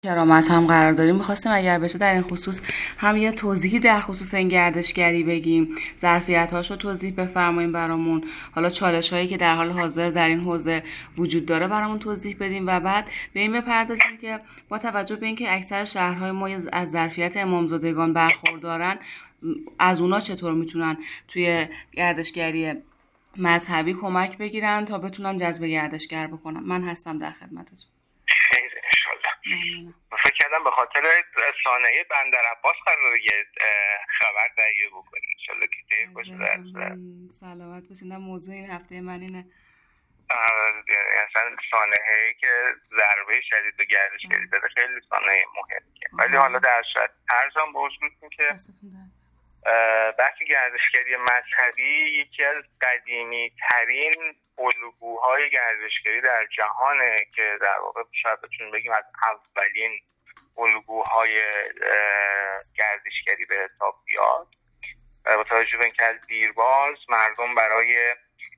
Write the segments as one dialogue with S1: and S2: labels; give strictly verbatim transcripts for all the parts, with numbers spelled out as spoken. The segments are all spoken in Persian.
S1: کرامت هم قرار داریم. میخواستیم اگر بشه در این خصوص هم یه توضیحی در خصوص این گردشگری بگیم، ظرفیت‌هاش رو توضیح بفرماییم برامون، حالا چالش‌هایی که در حال حاضر در این حوزه وجود داره برامون توضیح بدیم و بعد به این بپردازیم که با توجه به اینکه اکثر شهرهای ما از ظرفیت امامزادگان برخوردارن، از اونا چطور میتونن توی گردشگری مذهبی کمک بگیرن تا بتونن جذب گردشگر بکنن. من هستم در خدمتتون.
S2: خیر انشالله. فکر کردم به خاطر سانحه بندر عباس قراره یه خبر تهیه بکنیم انشالله که تهیه باشه. در
S1: سلامت باشین. موضوع این هفته من اینه
S2: اصلا سانحه‌ای که ضربه شدید به گردشگری داده خیلی سانحه مهمیه. ولی حالا در صورت ارزم باز میکنیم که بحث گردشگری مذهبی یکی از قدیمی ترین الگوهای گردشگری در جهانه که در واقع شاید بتونیم بگیم از اولین الگوهای گردشگری به حساب بیاد. با توجه به اینکه از دیرباز مردم برای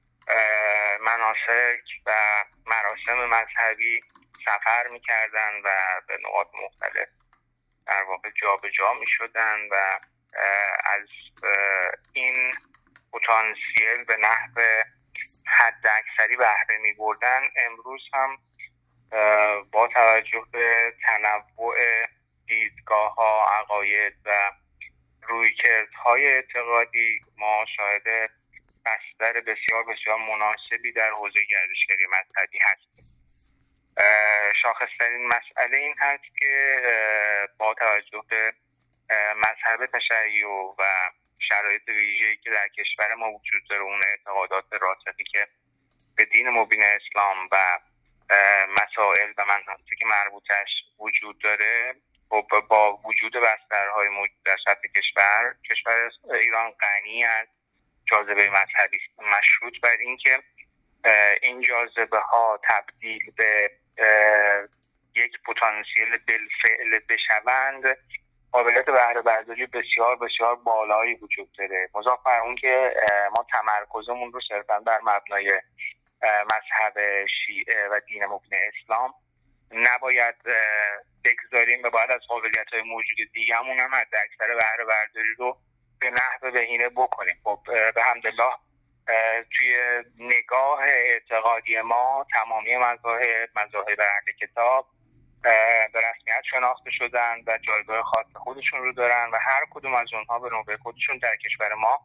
S2: مناسک و مراسم مذهبی سفر میکردن و به نقاط مختلف در واقع جا به جا میشدن و از این پتانسیل به نحو حد اکثری بهره می بردن. امروز هم با توجه به تنوع دیدگاه ها، عقاید و رویکردهای اعتقادی ما شاهد بستر بسیار بسیار مناسبی در حوزه گردشگری مذهبی هستیم. شاخصترین مسئله این هست که با توجه به مذهب تشیع و شرایط ویژه‌ای که در کشور ما وجود داره، اون اعتقادات راسخی که به دین مبین اسلام و مسائل و مناطق مربوطش وجود داره، با وجود بسترهای موجود در سطح کشور، کشور ایران غنی از جاذبه مذهبی مشروط بر اینکه این جاذبه ها تبدیل به یک پتانسیل بالفعل بشوند، قابلیت بهره برداری بسیار بسیار بالایی وجود داره. مضاف بر اون که ما تمرکزمون رو صرفا بر مبنای مذهب شیعه و دین مبین اسلام نباید بگذاریم و باید از قابلیت‌های موجود دیگه‌مون هم حد اکثر بهره برداری رو به نحو بهینه بکنیم. خب به حمدالله توی نگاه اعتقادی ما تمامی مذاهب مذاهب اهل کتاب به رسمیت شناخته شدن و جایگاه خاص خودشون رو دارن و هر کدوم از اونها به نوبه خودشون در کشور ما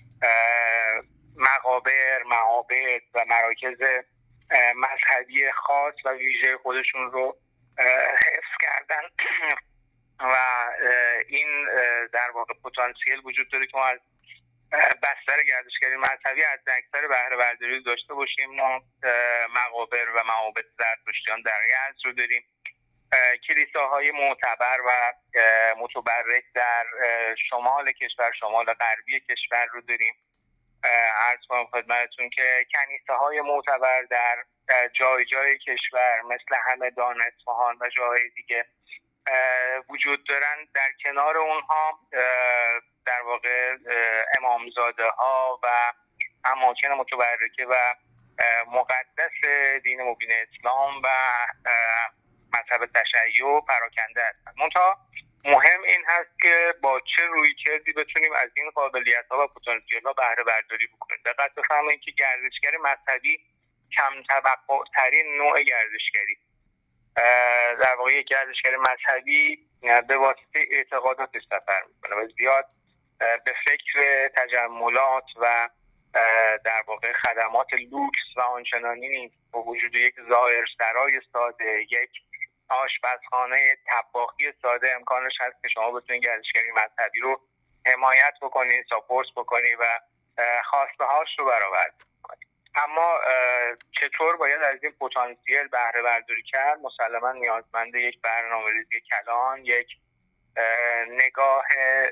S2: مقابر، معابد و مراکز مذهبی خاص و ویژه خودشون رو حفظ کردن و این در واقع پتانسیل وجود داره که ما از بستر گردشگری مذهبی از اکثر بهره برداری داشته باشیم. ما مقابر و معابد زرتشتیان در یزد رو داریم، کلیساهای معتبر و متبرک در شمال کشور، شمال غربی کشور رو داریم. عرض کنم خدمتتون که کنیسه های معتبر در جای جای کشور مثل همدان، اصفهان و جاهای دیگه وجود دارن. در کنار اونها در واقع امامزاده ها و اماکن متبرکه و مقدس دین مبین اسلام و مذهب تشیع پراکنده هستند. منتها مهم این هست که با چه رویکردی بتونیم از این قابلیت‌ها و پتانسیل‌ها بهره برداری بکنیم. دقت بفرمایید که گردشگری مذهبی کم توقع ترین نوع گردشگری، در واقع یک گردشگر مذهبی به واسطه اعتقادات سفر میکنه و زیاد به فکر تجملات و در واقع خدمات لوکس و آنچنانی نیست. با وجود یک ظاهرسرای ساده، یک آشپزخانه طباخی ساده، امکانش هست که شما بتونید گردشگری مذهبی رو حمایت بکنید، ساپورت بکنید و خواسته هاش رو برآورده بکنید. اما چطور باید از این پتانسیل بهره برداری کرد؟ مسلما نیازمند یک برنامه‌ریزی کلان، یک نگاه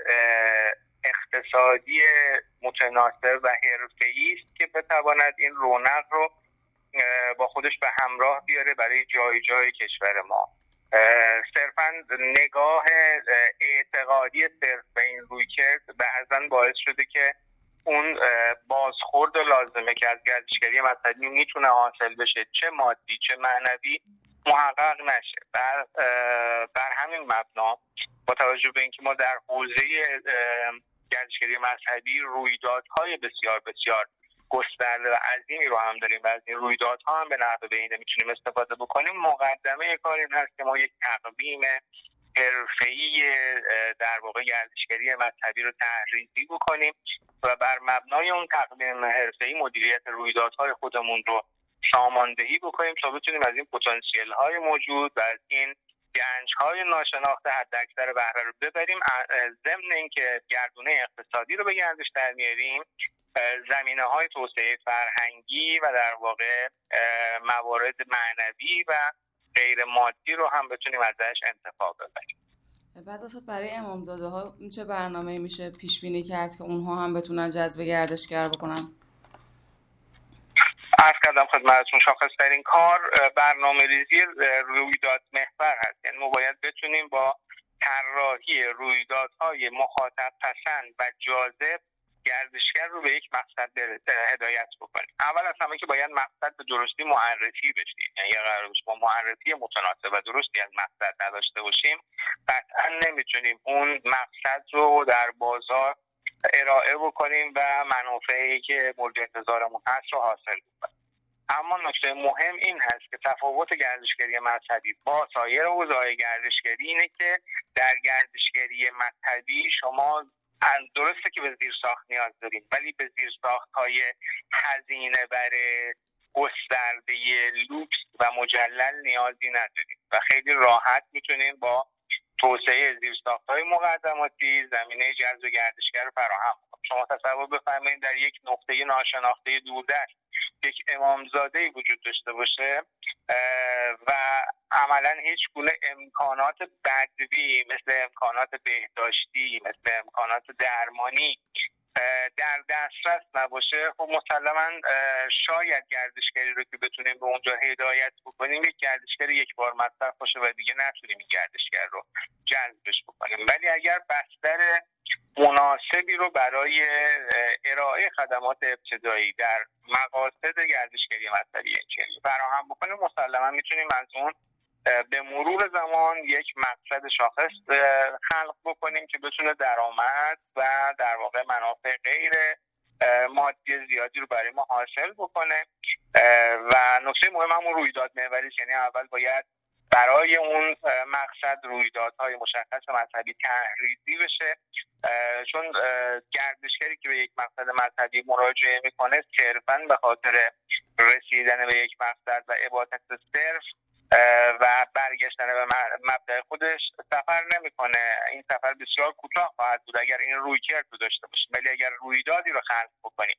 S2: اقتصادی متناسب و حرفه‌ای است که بتواند این رونق رو با خودش به همراه بیاره برای جای جای کشور ما. صرفا نگاه اعتقادی صرف به این رویکرد بعضاً باعث شده که اون بازخورد لازمه که از گردشگری مذهبی میتونه حاصل بشه، چه مادی چه معنوی، محقق نشه. بر, بر همین مبنا با توجه به اینکه ما در حوزه گردشگری مذهبی رویدادهای بسیار بسیار گسترده و عظیمی رو هم داریم و از این رویدادها هم به نحو بهینه میتونیم استفاده بکنیم، مقدمه کار این هست که ما یک تقویم حرفه‌ای در واقع گردشگری مذهبی رو تحریزی بکنیم و بر مبنای اون تقویم حرفه‌ای مدیریت رویدادهای خودمون رو ساماندهی بکنیم تا بتونیم از این پتانسیل های موجود و از این گنج های ناشناخته حداکثر بهره رو ببریم، ضمن اینکه گردونه اقتصادی رو به گردش در میاریم، زمینه های توسعه فرهنگی و در واقع موارد معنوی و غیر مادی رو هم بتونیم ازش انتفاع ببریم.
S1: بعد اصلا برای امامزاده ها چه برنامه‌ای میشه پیش بینی کرد که اونها هم بتونن جذب گردشگر بکنن؟
S2: عرض کردم خدمتتون شاخص‌ترین کار برنامه ریزی رویداد محور هست. یعنی ما باید بتونیم با طراحی رویدادهای مخاطب پسند و جاذب گردشگر رو به یک مقصد هدایت بکنیم. اول از همه که باید مقصد به درستی معرفی بشه. یعنی قرار باشه با معرفی متناسب و درستی از مقصد نداشته باشیم، قطعا نمیتونیم اون مقصد رو در بازار ارائه بکنیم و منافعی که مورد انتظارمون هست رو حاصل بکنیم. اما نکته مهم این هست که تفاوت گردشگری مذهبی با سایر حوزه‌های گردشگری اینه که در گردشگری مذهبی شما درسته که به زیرساخت نیاز داریم، ولی به زیرساخت‌های هزینه بر گسترده لوکس و مجلل نیازی نداریم و خیلی راحت میتونیم با توسعه زیرساخت‌های مقدماتی زمینه جذب گردشگر رو فراهم کنیم. شما تصور بفرمایید در یک نقطه ناشناخته دوردست یک امامزاده‌ای وجود داشته باشه و عملاً هیچ گونه امکانات بدوی مثل امکانات بهداشتی، مثل امکانات درمانی در دسترس نباشه. خب مسلماً شاید گردشگری رو که بتونیم به اونجا هدایت بکنیم یک گردشگر یک بار مصرف باشه و دیگه نتونیم این گردشگر رو جذبش بکنیم. ولی اگر بستر مناسبی رو برای ارائه خدمات ابتدایی در مقاصد گردشگری مذهبی فراهم بکنیم، مسلماً میتونیم از اون به مرور زمان یک مقصد شاخص خلق بکنیم که بتونه درآمد و در واقع منافع غیر مادی زیادی رو برای ما حاصل بکنه. و نکته مهم همون رویداد محوری است. یعنی اول باید برای اون مقصد رویدادهای مشخص مذهبی تحریزی بشه، چون گردشگری که به یک مقصد مذهبی مراجعه میکنه صرفاً به خاطر رسیدن به یک مقصد و عبادت صرف و برگشتن به مبدأ خودش سفر نمیکنه. این سفر بسیار کوتاه خواهد بود اگر این رویکرد رو داشته باشیم، ولی اگر رویدادی رو خلق بکنیم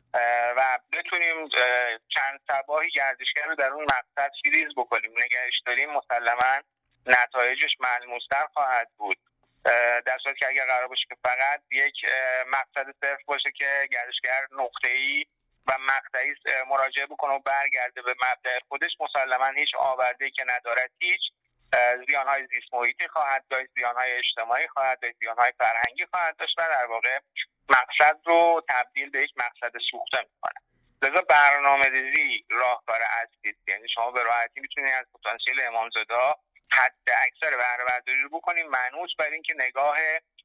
S2: و بتونیم چند صباحی گردشگر رو در اون مقصد فریز بکنیم، نگهش داریم، مسلماً نتایجش ملموس‌تر خواهد بود. در صورتی که اگر قرار باشه که فقط یک مقصد صرف باشه که گردشگر نقطه‌ای و مقطعی مراجعه بکنه و برگرده به مبدأ خودش، مسلماً هیچ آورده‌ای که ندارد، هیچ زیان‌های زیست محیطی خواهد داشت، زیان‌های اجتماعی خواهد داشت، زیان‌های فرهنگی خواهد داشت و در واقع مقصد رو تبدیل به یک مقصد سوخته می‌کنه. لذا برنامه‌ریزی راهکار اصلی است. یعنی شما به راحتی می‌تونید از پتانسیل امامزاده‌ها حد اکثر بهره برداری رو بکنید، منوط بر اینکه نگاه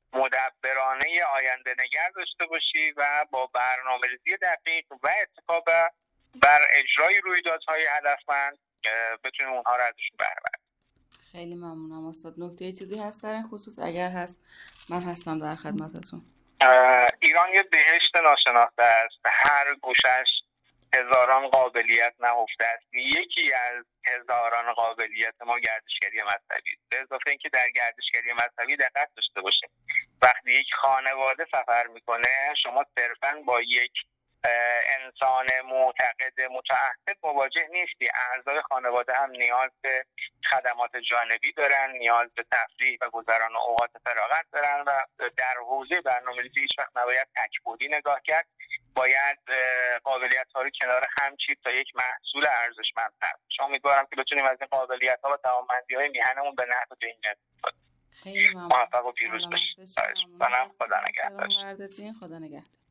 S2: مدبرانه آینده نگر داشته باشی و با برنامه‌ریزی دقیق و اتکا بر اجرای رویدادهای هدفمند بتونیم اونها رو ازشون بهره برداریم.
S1: خیلی ممنونم استاد. نکته چیزی هست در این خصوص؟ اگر هست من هستم در خدمتتون.
S2: ایران یه بهشت ناشناخته است. هر گوشش هزاران قابلیت نهفته است. یکی از هزاران قابلیت ما گردشگری مذهبی است. به اضافه اینکه در گردشگری مذهبی دقت داشته باشیم، وقتی یک خانواده سفر میکنه شما صرفاً با یک انسان معتقد متعهد مواجه نیستی. اعضای خانواده هم نیاز به خدمات جانبی دارن، نیاز به تفریح و گذران اوقات فراغت دارن و در حوزه برنامه‌ریزی هیچ وقت نباید تک‌بودی نگاه کرد. باید قابلیت‌ها رو کنار هم چید تا یک محصول ارزشمند بشه. امیدوارم که بتونیم از این قابلیت‌ها و توانمندی‌های میهنمون به نفع بین
S1: خیلی ممنون.
S2: موفق و پیروز بشیم. خدا نگهدار.
S1: خدا نگهدار.